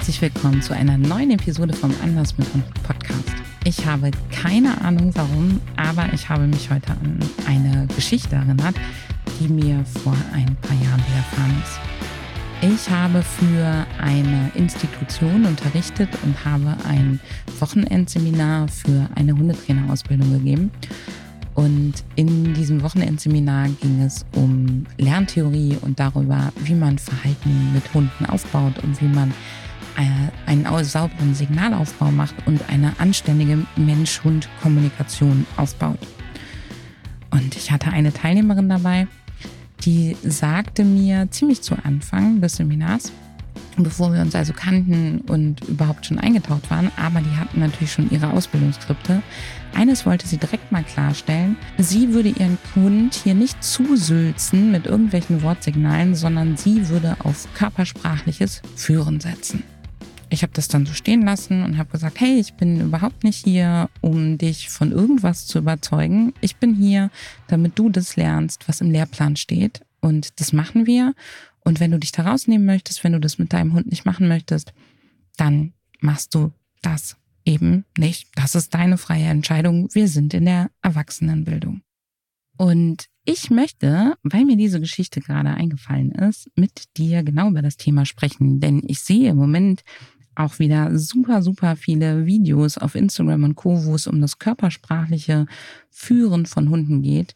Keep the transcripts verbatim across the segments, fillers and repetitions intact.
herzlich willkommen zu einer neuen Episode vom Anders mit Hund Podcast. Ich habe keine Ahnung warum, aber ich habe mich heute an eine Geschichte erinnert, die mir vor ein paar Jahren widerfahren ist. Ich habe für eine Institution unterrichtet und habe ein Wochenendseminar für eine Hundetrainerausbildung gegeben. Und in diesem Wochenendseminar ging es um Lerntheorie und darüber, wie man Verhalten mit Hunden aufbaut und wie man einen sauberen Signalaufbau macht und eine anständige Mensch-Hund-Kommunikation aufbaut. Und ich hatte eine Teilnehmerin dabei, die sagte mir ziemlich zu Anfang des Seminars, bevor wir uns also kannten und überhaupt schon eingetaucht waren, aber die hatten natürlich schon ihre Ausbildungsskripte. Eines wollte sie direkt mal klarstellen: Sie würde ihren Hund hier nicht zusülzen mit irgendwelchen Wortsignalen, sondern sie würde auf körpersprachliches Führen setzen. Ich habe das dann so stehen lassen und habe gesagt, hey, ich bin überhaupt nicht hier, um dich von irgendwas zu überzeugen. Ich bin hier, damit du das lernst, was im Lehrplan steht. Und das machen wir. Und wenn du dich da rausnehmen möchtest, wenn du das mit deinem Hund nicht machen möchtest, dann machst du das eben nicht. Das ist deine freie Entscheidung. Wir sind in der Erwachsenenbildung. Und ich möchte, weil mir diese Geschichte gerade eingefallen ist, mit dir genau über das Thema sprechen. Denn ich sehe im Moment auch wieder super, super viele Videos auf Instagram und Co., wo es um das körpersprachliche Führen von Hunden geht.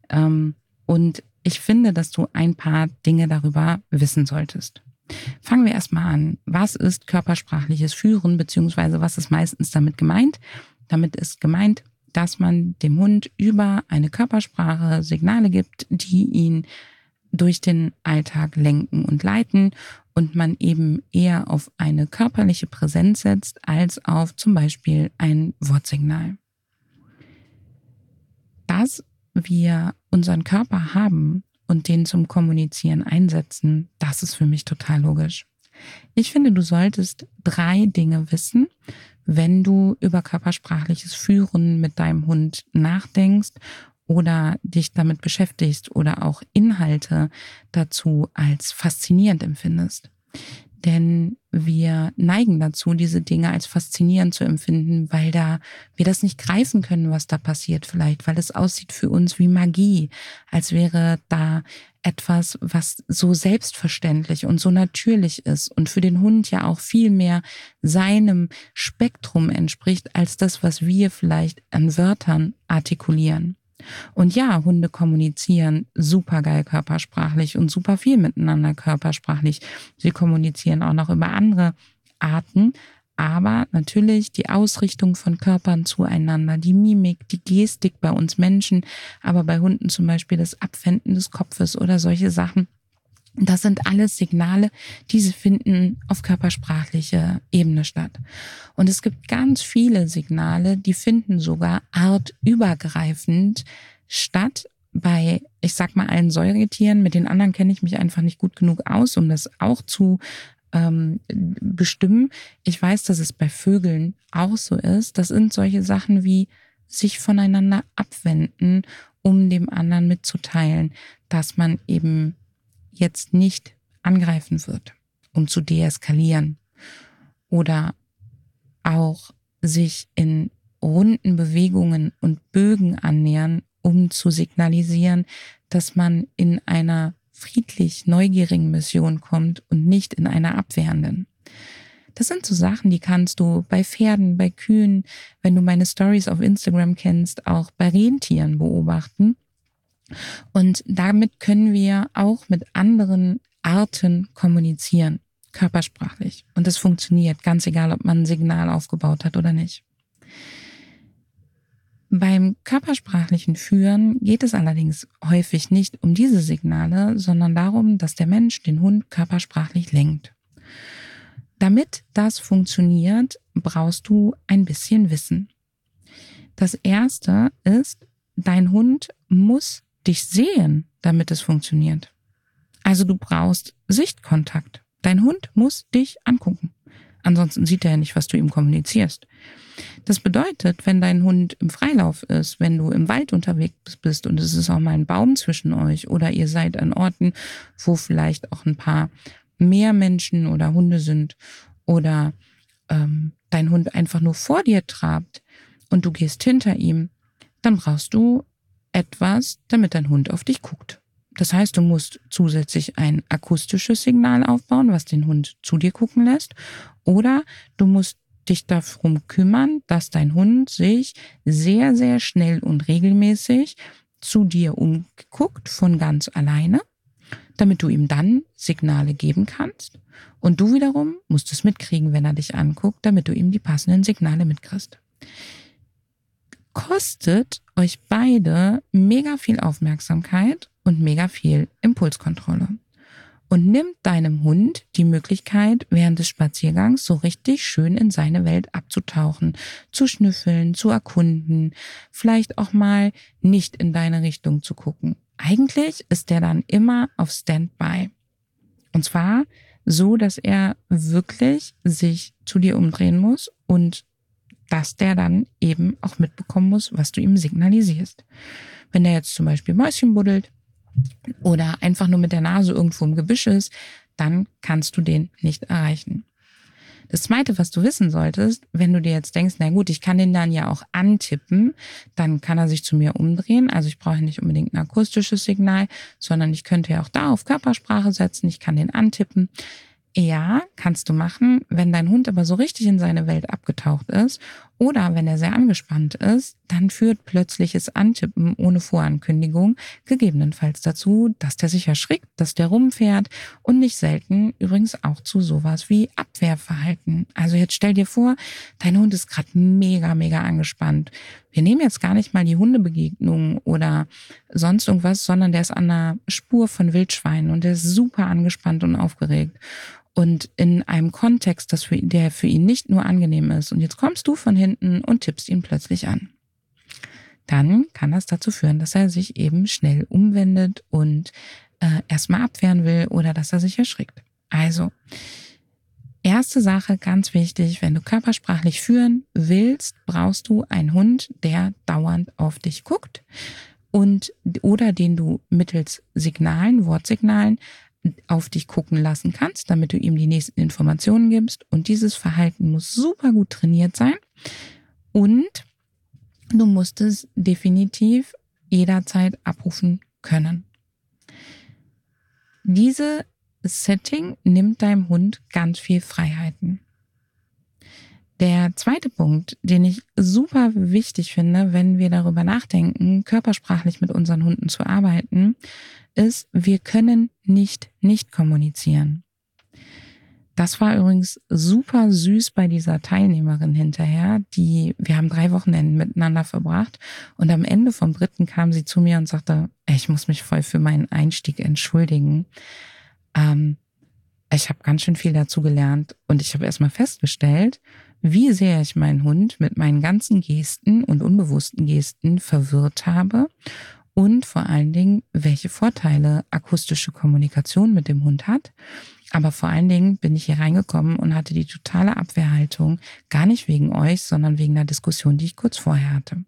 Und ich finde, dass du ein paar Dinge darüber wissen solltest. Fangen wir erstmal an. Was ist körpersprachliches Führen, beziehungsweise was ist meistens damit gemeint? Damit ist gemeint, dass man dem Hund über eine Körpersprache Signale gibt, die ihn durch den Alltag lenken und leiten und man eben eher auf eine körperliche Präsenz setzt, als auf zum Beispiel ein Wortsignal. Dass wir unseren Körper haben und den zum Kommunizieren einsetzen, das ist für mich total logisch. Ich finde, du solltest drei Dinge wissen, wenn du über körpersprachliches Führen mit deinem Hund nachdenkst oder dich damit beschäftigst oder auch Inhalte dazu als faszinierend empfindest. Denn wir neigen dazu, diese Dinge als faszinierend zu empfinden, weil da wir das nicht greifen können, was da passiert vielleicht, weil es aussieht für uns wie Magie, als wäre da etwas, was so selbstverständlich und so natürlich ist und für den Hund ja auch viel mehr seinem Spektrum entspricht, als das, was wir vielleicht an Wörtern artikulieren. Und ja, Hunde kommunizieren super geil körpersprachlich und super viel miteinander körpersprachlich. Sie kommunizieren auch noch über andere Arten, aber natürlich die Ausrichtung von Körpern zueinander, die Mimik, die Gestik bei uns Menschen, aber bei Hunden zum Beispiel das Abwenden des Kopfes oder solche Sachen. Das sind alles Signale, die finden auf körpersprachlicher Ebene statt. Und es gibt ganz viele Signale, die finden sogar artübergreifend statt bei, ich sag mal, allen Säugetieren. Mit den anderen kenne ich mich einfach nicht gut genug aus, um das auch zu ähm, bestimmen. Ich weiß, dass es bei Vögeln auch so ist. Das sind solche Sachen wie sich voneinander abwenden, um dem anderen mitzuteilen, dass man eben jetzt nicht angreifen wird, um zu deeskalieren. Oder auch sich in runden Bewegungen und Bögen annähern, um zu signalisieren, dass man in einer friedlich neugierigen Mission kommt und nicht in einer abwehrenden. Das sind so Sachen, die kannst du bei Pferden, bei Kühen, wenn du meine Stories auf Instagram kennst, auch bei Rentieren beobachten. Und damit können wir auch mit anderen Arten kommunizieren, körpersprachlich. Und das funktioniert, ganz egal, ob man ein Signal aufgebaut hat oder nicht. Beim körpersprachlichen Führen geht es allerdings häufig nicht um diese Signale, sondern darum, dass der Mensch den Hund körpersprachlich lenkt. Damit das funktioniert, brauchst du ein bisschen Wissen. Das erste ist, dein Hund muss dich sehen, damit es funktioniert. Also du brauchst Sichtkontakt. Dein Hund muss dich angucken. Ansonsten sieht er ja nicht, was du ihm kommunizierst. Das bedeutet, wenn dein Hund im Freilauf ist, wenn du im Wald unterwegs bist und es ist auch mal ein Baum zwischen euch oder ihr seid an Orten, wo vielleicht auch ein paar mehr Menschen oder Hunde sind oder ähm, dein Hund einfach nur vor dir trabt und du gehst hinter ihm, dann brauchst du etwas, damit dein Hund auf dich guckt. Das heißt, du musst zusätzlich ein akustisches Signal aufbauen, was den Hund zu dir gucken lässt, oder du musst dich darum kümmern, dass dein Hund sich sehr, sehr schnell und regelmäßig zu dir umguckt von ganz alleine, damit du ihm dann Signale geben kannst. Und du wiederum musst es mitkriegen, wenn er dich anguckt, damit du ihm die passenden Signale mitkriegst. Kostet euch beide mega viel Aufmerksamkeit und mega viel Impulskontrolle. Und nimmt deinem Hund die Möglichkeit, während des Spaziergangs so richtig schön in seine Welt abzutauchen, zu schnüffeln, zu erkunden, vielleicht auch mal nicht in deine Richtung zu gucken. Eigentlich ist der dann immer auf Standby. Und zwar so, dass er wirklich sich zu dir umdrehen muss und dass der dann eben auch mitbekommen muss, was du ihm signalisierst. Wenn der jetzt zum Beispiel Mäuschen buddelt oder einfach nur mit der Nase irgendwo im Gebüsch ist, dann kannst du den nicht erreichen. Das Zweite, was du wissen solltest, wenn du dir jetzt denkst, na gut, ich kann den dann ja auch antippen, dann kann er sich zu mir umdrehen. Also ich brauche nicht unbedingt ein akustisches Signal, sondern ich könnte ja auch da auf Körpersprache setzen, ich kann den antippen. Ja, kannst du machen, wenn dein Hund aber so richtig in seine Welt abgetaucht ist oder wenn er sehr angespannt ist, dann führt plötzliches Antippen ohne Vorankündigung gegebenenfalls dazu, dass der sich erschrickt, dass der rumfährt und nicht selten übrigens auch zu sowas wie Abwehrverhalten. Also jetzt stell dir vor, dein Hund ist gerade mega, mega angespannt. Wir nehmen jetzt gar nicht mal die Hundebegegnung oder sonst irgendwas, sondern der ist an einer Spur von Wildschweinen und der ist super angespannt und aufgeregt. Und in einem Kontext, das für, der für ihn nicht nur angenehm ist. Und jetzt kommst du von hinten und tippst ihn plötzlich an. Dann kann das dazu führen, dass er sich eben schnell umwendet und äh, erstmal abwehren will oder dass er sich erschrickt. Also, erste Sache, ganz wichtig, wenn du körpersprachlich führen willst, brauchst du einen Hund, der dauernd auf dich guckt und oder den du mittels Signalen, Wortsignalen auf dich gucken lassen kannst, damit du ihm die nächsten Informationen gibst. Und dieses Verhalten muss super gut trainiert sein. Und du musst es definitiv jederzeit abrufen können. Diese Setting nimmt deinem Hund ganz viel Freiheiten. Der zweite Punkt, den ich super wichtig finde, wenn wir darüber nachdenken, körpersprachlich mit unseren Hunden zu arbeiten, ist, wir können nicht nicht kommunizieren. Das war übrigens super süß bei dieser Teilnehmerin hinterher, die, wir haben drei Wochenenden miteinander verbracht und am Ende vom dritten kam sie zu mir und sagte, ich muss mich voll für meinen Einstieg entschuldigen. Ähm, ich habe ganz schön viel dazu gelernt und ich habe erstmal festgestellt, wie sehr ich meinen Hund mit meinen ganzen Gesten und unbewussten Gesten verwirrt habe und vor allen Dingen, welche Vorteile akustische Kommunikation mit dem Hund hat. Aber vor allen Dingen bin ich hier reingekommen und hatte die totale Abwehrhaltung, gar nicht wegen euch, sondern wegen einer Diskussion, die ich kurz vorher hatte.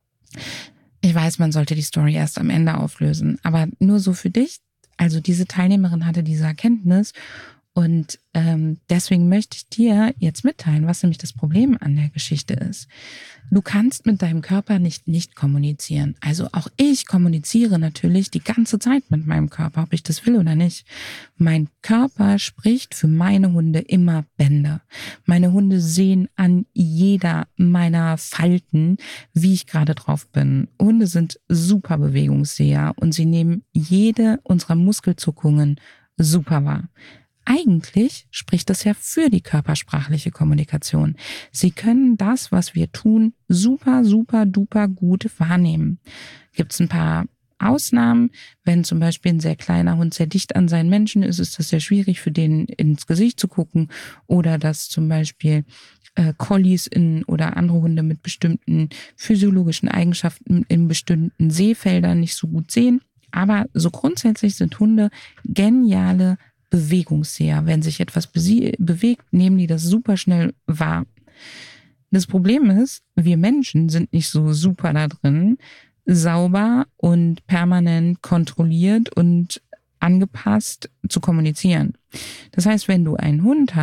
Ich weiß, man sollte die Story erst am Ende auflösen, aber nur so für dich. Also diese Teilnehmerin hatte diese Erkenntnis und ähm, deswegen möchte ich dir jetzt mitteilen, was nämlich das Problem an der Geschichte ist. Du kannst mit deinem Körper nicht nicht kommunizieren. Also auch ich kommuniziere natürlich die ganze Zeit mit meinem Körper, ob ich das will oder nicht. Mein Körper spricht für meine Hunde immer Bände. Meine Hunde sehen an jeder meiner Falten, wie ich gerade drauf bin. Hunde sind super Bewegungsseher und sie nehmen jede unserer Muskelzuckungen super wahr. Eigentlich spricht das ja für die körpersprachliche Kommunikation. Sie können das, was wir tun, super, super, duper gut wahrnehmen. Gibt es ein paar Ausnahmen? Wenn zum Beispiel ein sehr kleiner Hund sehr dicht an seinen Menschen ist, ist das sehr schwierig für den ins Gesicht zu gucken. Oder dass zum Beispiel äh, Collies in, oder andere Hunde mit bestimmten physiologischen Eigenschaften in bestimmten Sehfeldern nicht so gut sehen. Aber so grundsätzlich sind Hunde geniale Bewegungsseher. Wenn sich etwas be- bewegt, nehmen die das super schnell wahr. Das Problem ist, wir Menschen sind nicht so super da drin, sauber und permanent kontrolliert und angepasst zu kommunizieren. Das heißt, wenn du einen Hund hast,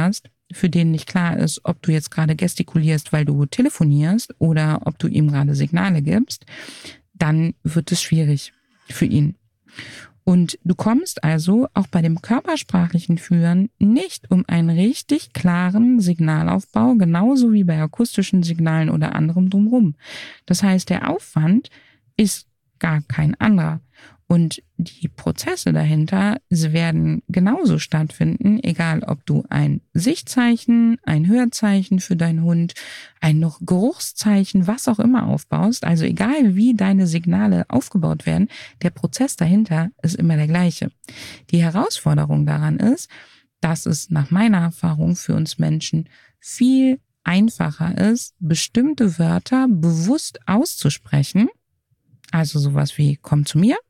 für den nicht klar ist, ob du jetzt gerade gestikulierst, weil du telefonierst oder ob du ihm gerade Signale gibst, dann wird es schwierig für ihn. Und du kommst also auch bei dem körpersprachlichen Führen nicht um einen richtig klaren Signalaufbau, genauso wie bei akustischen Signalen oder anderem drumherum. Das heißt, der Aufwand ist gar kein anderer. Und die Prozesse dahinter, sie werden genauso stattfinden, egal ob du ein Sichtzeichen, ein Hörzeichen für deinen Hund, ein noch Geruchszeichen, was auch immer aufbaust. Also egal wie deine Signale aufgebaut werden, der Prozess dahinter ist immer der gleiche. Die Herausforderung daran ist, dass es nach meiner Erfahrung für uns Menschen viel einfacher ist, bestimmte Wörter bewusst auszusprechen, also sowas wie komm zu mir,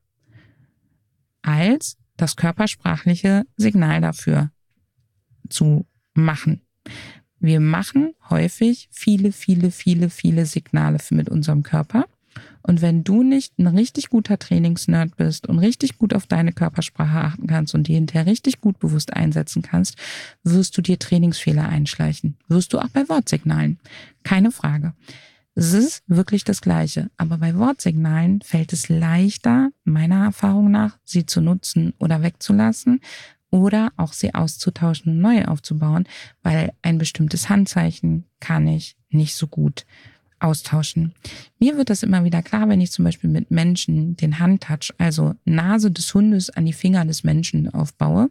als das körpersprachliche Signal dafür zu machen. Wir machen häufig viele, viele, viele, viele Signale mit unserem Körper. Und wenn du nicht ein richtig guter Trainingsnerd bist und richtig gut auf deine Körpersprache achten kannst und die hinterher richtig gut bewusst einsetzen kannst, wirst du dir Trainingsfehler einschleichen. Wirst du auch bei Wortsignalen. Keine Frage. Es ist wirklich das Gleiche, aber bei Wortsignalen fällt es leichter, meiner Erfahrung nach, sie zu nutzen oder wegzulassen oder auch sie auszutauschen und neu aufzubauen, weil ein bestimmtes Handzeichen kann ich nicht so gut austauschen. Mir wird das immer wieder klar, wenn ich zum Beispiel mit Menschen den Handtouch, also Nase des Hundes an die Finger des Menschen aufbaue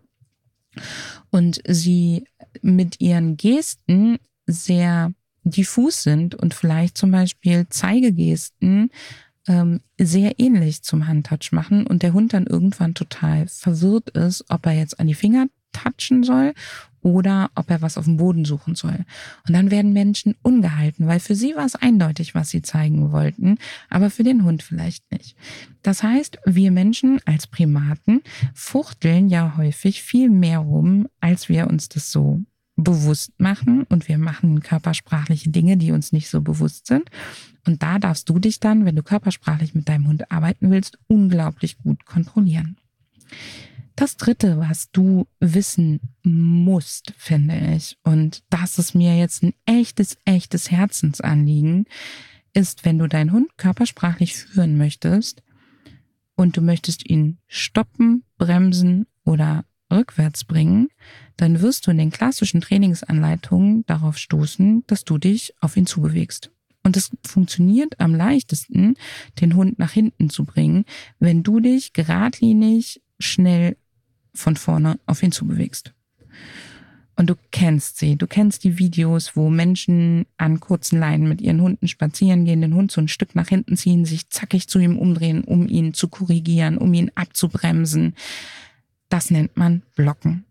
und sie mit ihren Gesten sehr diffus sind und vielleicht zum Beispiel Zeigegesten ähm, sehr ähnlich zum Handtouch machen und der Hund dann irgendwann total verwirrt ist, ob er jetzt an die Finger touchen soll oder ob er was auf dem Boden suchen soll. Und dann werden Menschen ungehalten, weil für sie war es eindeutig, was sie zeigen wollten, aber für den Hund vielleicht nicht. Das heißt, wir Menschen als Primaten fuchteln ja häufig viel mehr rum, als wir uns das so bewusst machen, und wir machen körpersprachliche Dinge, die uns nicht so bewusst sind. Und da darfst du dich dann, wenn du körpersprachlich mit deinem Hund arbeiten willst, unglaublich gut kontrollieren. Das Dritte, was du wissen musst, finde ich, und das ist mir jetzt ein echtes, echtes Herzensanliegen, ist, wenn du deinen Hund körpersprachlich führen möchtest und du möchtest ihn stoppen, bremsen oder rückwärts bringen, dann wirst du in den klassischen Trainingsanleitungen darauf stoßen, dass du dich auf ihn zubewegst. Und es funktioniert am leichtesten, den Hund nach hinten zu bringen, wenn du dich geradlinig, schnell von vorne auf ihn zubewegst. Und du kennst sie, du kennst die Videos, wo Menschen an kurzen Leinen mit ihren Hunden spazieren gehen, den Hund so ein Stück nach hinten ziehen, sich zackig zu ihm umdrehen, um ihn zu korrigieren, um ihn abzubremsen. Das nennt man Blocken.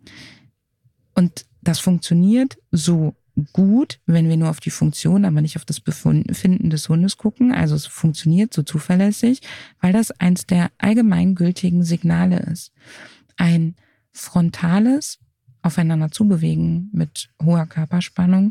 Und das funktioniert so gut, wenn wir nur auf die Funktion, aber nicht auf das Befinden des Hundes gucken. Also es funktioniert so zuverlässig, weil das eins der allgemeingültigen Signale ist. Ein frontales Aufeinander zubewegen mit hoher Körperspannung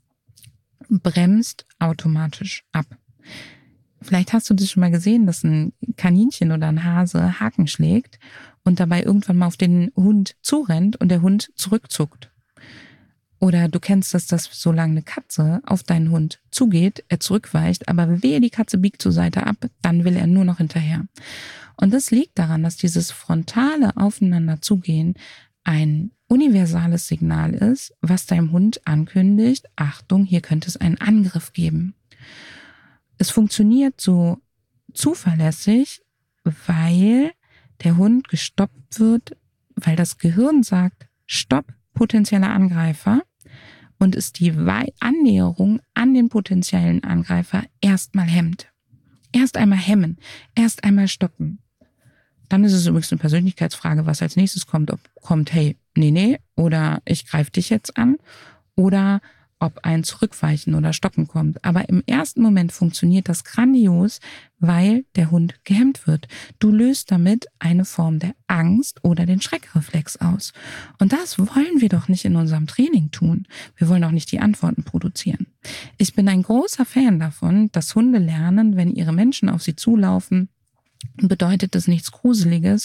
bremst automatisch ab. Vielleicht hast du das schon mal gesehen, dass ein Kaninchen oder ein Hase Haken schlägt und dabei irgendwann mal auf den Hund zurennt und der Hund zurückzuckt. Oder du kennst das, dass solange eine Katze auf deinen Hund zugeht, er zurückweicht, aber wehe, die Katze biegt zur Seite ab, dann will er nur noch hinterher. Und das liegt daran, dass dieses frontale Aufeinander zugehen ein universales Signal ist, was deinem Hund ankündigt, Achtung, hier könnte es einen Angriff geben. Es funktioniert so zuverlässig, weil der Hund gestoppt wird, weil das Gehirn sagt, Stopp, potenzieller Angreifer, und es die Annäherung an den potenziellen Angreifer erstmal hemmt. Erst einmal hemmen, erst einmal stoppen. Dann ist es übrigens eine Persönlichkeitsfrage, was als nächstes kommt. Ob kommt, hey, nee, nee, oder ich greife dich jetzt an, oder ob ein Zurückweichen oder Stoppen kommt. Aber im ersten Moment funktioniert das grandios, weil der Hund gehemmt wird. Du löst damit eine Form der Angst oder den Schreckreflex aus. Und das wollen wir doch nicht in unserem Training tun. Wir wollen auch nicht die Antworten produzieren. Ich bin ein großer Fan davon, dass Hunde lernen, wenn ihre Menschen auf sie zulaufen, bedeutet das nichts Gruseliges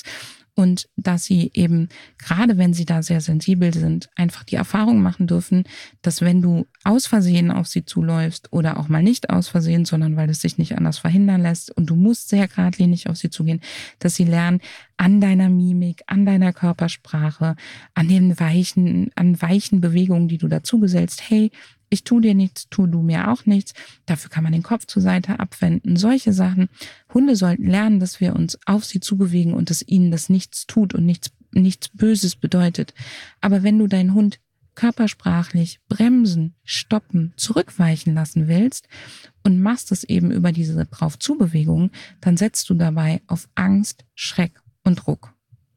Und dass sie eben, gerade wenn sie da sehr sensibel sind, einfach die Erfahrung machen dürfen, dass wenn du aus Versehen auf sie zuläufst oder auch mal nicht aus Versehen, sondern weil es sich nicht anders verhindern lässt und du musst sehr geradlinig auf sie zugehen, dass sie lernen, an deiner Mimik, an deiner Körpersprache, an den weichen, an weichen Bewegungen, die du dazu gesellst, hey, ich tu dir nichts, tu du mir auch nichts. Dafür kann man den Kopf zur Seite abwenden. Solche Sachen. Hunde sollten lernen, dass wir uns auf sie zubewegen und dass ihnen das nichts tut und nichts, nichts Böses bedeutet. Aber wenn du deinen Hund körpersprachlich bremsen, stoppen, zurückweichen lassen willst und machst es eben über diese Drauf-zu-Bewegung, dann setzt du dabei auf Angst, Schreck und Druck.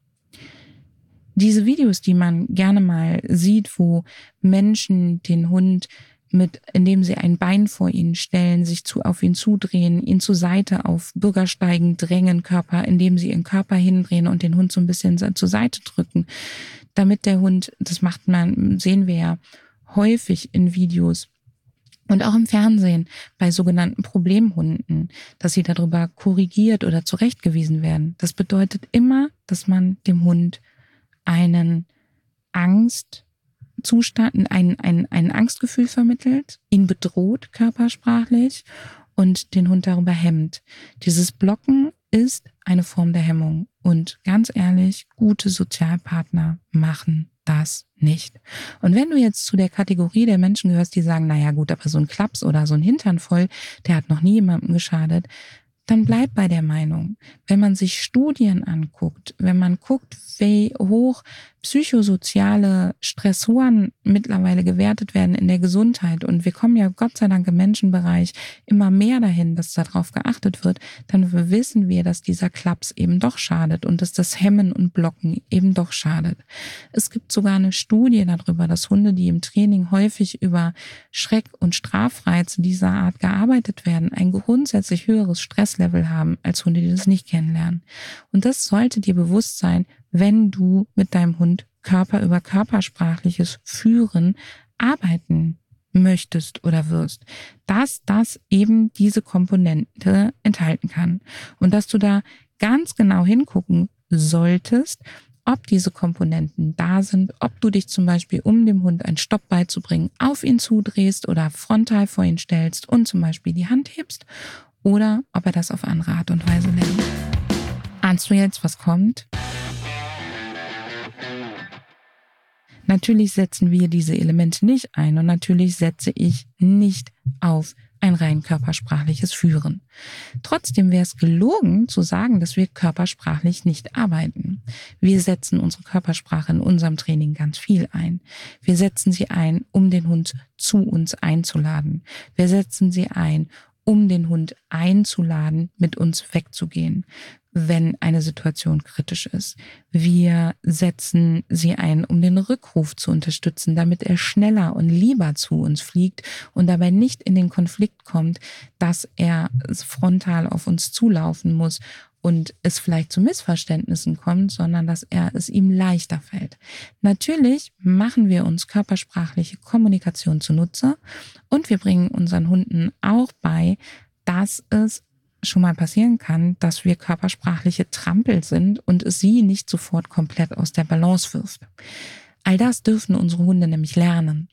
Diese Videos, die man gerne mal sieht, wo Menschen den Hund mit, indem sie ein Bein vor ihn stellen, sich zu, auf ihn zudrehen, ihn zur Seite auf Bürgersteigen drängen, Körper, indem sie ihren Körper hindrehen und den Hund so ein bisschen zur Seite drücken, damit der Hund, das macht man, sehen wir ja häufig in Videos und auch im Fernsehen bei sogenannten Problemhunden, dass sie darüber korrigiert oder zurechtgewiesen werden. Das bedeutet immer, dass man dem Hund einen Angstzustand, ein, ein, ein Angstgefühl vermittelt, ihn bedroht körpersprachlich und den Hund darüber hemmt. Dieses Blocken ist eine Form der Hemmung. Und ganz ehrlich, gute Sozialpartner machen das nicht. Und wenn du jetzt zu der Kategorie der Menschen gehörst, die sagen, naja gut, aber so ein Klaps oder so ein Hintern voll, der hat noch nie jemandem geschadet, dann bleib bei der Meinung. Wenn man sich Studien anguckt, wenn man guckt, wie hoch psychosoziale Stressoren mittlerweile gewertet werden in der Gesundheit, und wir kommen ja Gott sei Dank im Menschenbereich immer mehr dahin, dass darauf geachtet wird, dann wissen wir, dass dieser Klaps eben doch schadet und dass das Hemmen und Blocken eben doch schadet. Es gibt sogar eine Studie darüber, dass Hunde, die im Training häufig über Schreck- und Strafreize dieser Art gearbeitet werden, ein grundsätzlich höheres Stresslevel haben als Hunde, die das nicht kennenlernen. Und das sollte dir bewusst sein, wenn du mit deinem Hund Körper über körpersprachliches Führen arbeiten möchtest oder wirst, dass das eben diese Komponente enthalten kann und dass du da ganz genau hingucken solltest, ob diese Komponenten da sind, ob du dich zum Beispiel, um dem Hund einen Stopp beizubringen, auf ihn zudrehst oder frontal vor ihn stellst und zum Beispiel die Hand hebst, oder ob er das auf andere Art und Weise lernt. Ahnst du jetzt, was kommt? Natürlich setzen wir diese Elemente nicht ein und natürlich setze ich nicht auf ein rein körpersprachliches Führen. Trotzdem wäre es gelogen zu sagen, dass wir körpersprachlich nicht arbeiten. Wir setzen unsere Körpersprache in unserem Training ganz viel ein. Wir setzen sie ein, um den Hund zu uns einzuladen. Wir setzen sie ein, um den Hund einzuladen, mit uns wegzugehen, wenn eine Situation kritisch ist. Wir setzen sie ein, um den Rückruf zu unterstützen, damit er schneller und lieber zu uns fliegt und dabei nicht in den Konflikt kommt, dass er frontal auf uns zulaufen muss und es vielleicht zu Missverständnissen kommt, sondern dass er es ihm leichter fällt. Natürlich machen wir uns körpersprachliche Kommunikation zunutze und wir bringen unseren Hunden auch bei, dass es schon mal passieren kann, dass wir körpersprachliche Trampel sind und es sie nicht sofort komplett aus der Balance wirft. All das dürfen unsere Hunde nämlich lernen.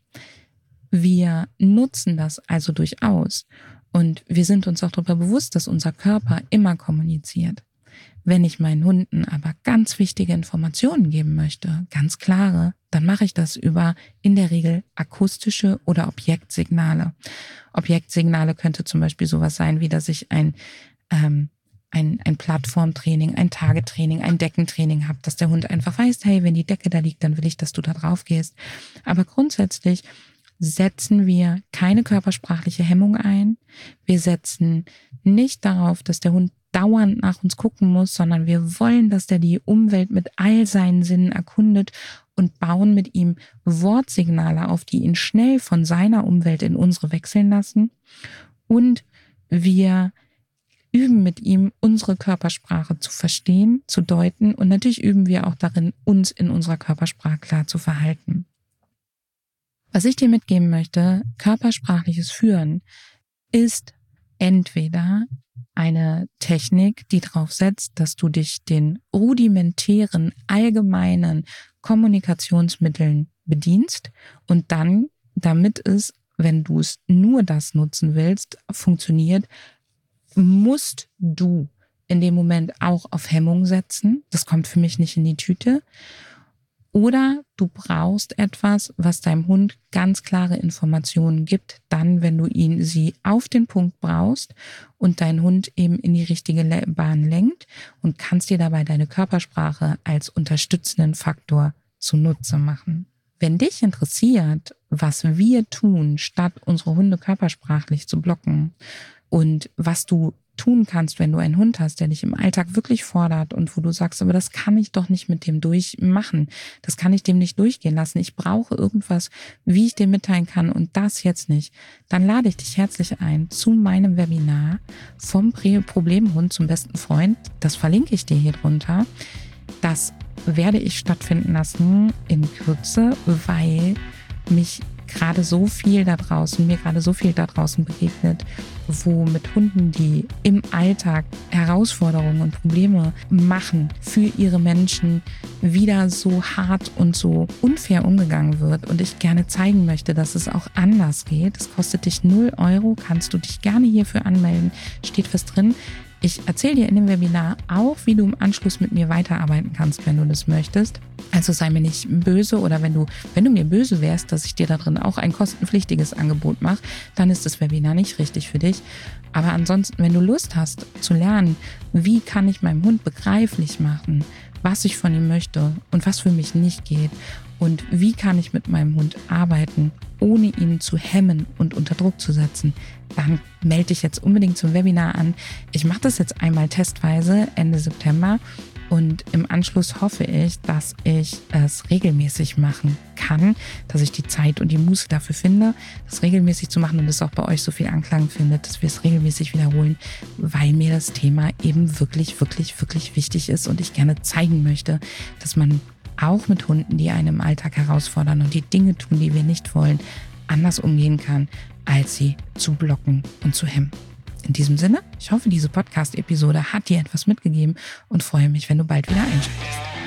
Wir nutzen das also durchaus und wir sind uns auch darüber bewusst, dass unser Körper immer kommuniziert. Wenn ich meinen Hunden aber ganz wichtige Informationen geben möchte, ganz klare, dann mache ich das über in der Regel akustische oder Objektsignale. Objektsignale könnte zum Beispiel sowas sein, wie dass ich ein, ähm, ein, ein Plattformtraining, ein Tagetraining, ein Deckentraining habe, dass der Hund einfach weiß, hey, wenn die Decke da liegt, dann will ich, dass du da drauf gehst. Aber grundsätzlich setzen wir keine körpersprachliche Hemmung ein. Wir setzen nicht darauf, dass der Hund dauernd nach uns gucken muss, sondern wir wollen, dass der die Umwelt mit all seinen Sinnen erkundet und bauen mit ihm Wortsignale auf, die ihn schnell von seiner Umwelt in unsere wechseln lassen. Und wir üben mit ihm, unsere Körpersprache zu verstehen, zu deuten, und natürlich üben wir auch darin, uns in unserer Körpersprache klar zu verhalten. Was ich dir mitgeben möchte, körpersprachliches Führen ist entweder eine Technik, die darauf setzt, dass du dich den rudimentären, allgemeinen Kommunikationsmitteln bedienst und dann, damit es, wenn du es nur das nutzen willst, funktioniert, musst du in dem Moment auch auf Hemmung setzen. Das kommt für mich nicht in die Tüte. Oder du brauchst etwas, was deinem Hund ganz klare Informationen gibt, dann, wenn du ihn sie auf den Punkt brauchst und dein Hund eben in die richtige Bahn lenkt und kannst dir dabei deine Körpersprache als unterstützenden Faktor zunutze machen. Wenn dich interessiert, was wir tun, statt unsere Hunde körpersprachlich zu blocken und was du tun kannst, wenn du einen Hund hast, der dich im Alltag wirklich fordert und wo du sagst, aber das kann ich doch nicht mit dem durchmachen, das kann ich dem nicht durchgehen lassen, ich brauche irgendwas, wie ich dem mitteilen kann und das jetzt nicht, dann lade ich dich herzlich ein zu meinem Webinar vom Problemhund zum besten Freund. Das verlinke ich dir hier drunter. Das werde ich stattfinden lassen in Kürze, weil mich gerade so viel da draußen, mir gerade so viel da draußen begegnet, wo mit Hunden, die im Alltag Herausforderungen und Probleme machen für ihre Menschen, wieder so hart und so unfair umgegangen wird und ich gerne zeigen möchte, dass es auch anders geht. Es kostet dich null Euro, kannst du dich gerne hierfür anmelden, steht fest drin. Ich erzähle dir in dem Webinar auch, wie du im Anschluss mit mir weiterarbeiten kannst, wenn du das möchtest. Also sei mir nicht böse oder wenn du, wenn du mir böse wärst, dass ich dir da drin auch ein kostenpflichtiges Angebot mache, dann ist das Webinar nicht richtig für dich. Aber ansonsten, wenn du Lust hast zu lernen, wie kann ich meinem Hund begreiflich machen, was ich von ihm möchte und was für mich nicht geht und wie kann ich mit meinem Hund arbeiten, ohne ihn zu hemmen und unter Druck zu setzen, dann melde dich jetzt unbedingt zum Webinar an. Ich mache das jetzt einmal testweise Ende September und im Anschluss hoffe ich, dass ich es regelmäßig machen kann, dass ich die Zeit und die Muße dafür finde, das regelmäßig zu machen und es auch bei euch so viel Anklang findet, dass wir es regelmäßig wiederholen, weil mir das Thema eben wirklich, wirklich, wirklich wichtig ist und ich gerne zeigen möchte, dass man auch mit Hunden, die einen im Alltag herausfordern und die Dinge tun, die wir nicht wollen, anders umgehen kann, als sie zu blocken und zu hemmen. In diesem Sinne, ich hoffe, diese Podcast-Episode hat dir etwas mitgegeben und freue mich, wenn du bald wieder einschaltest.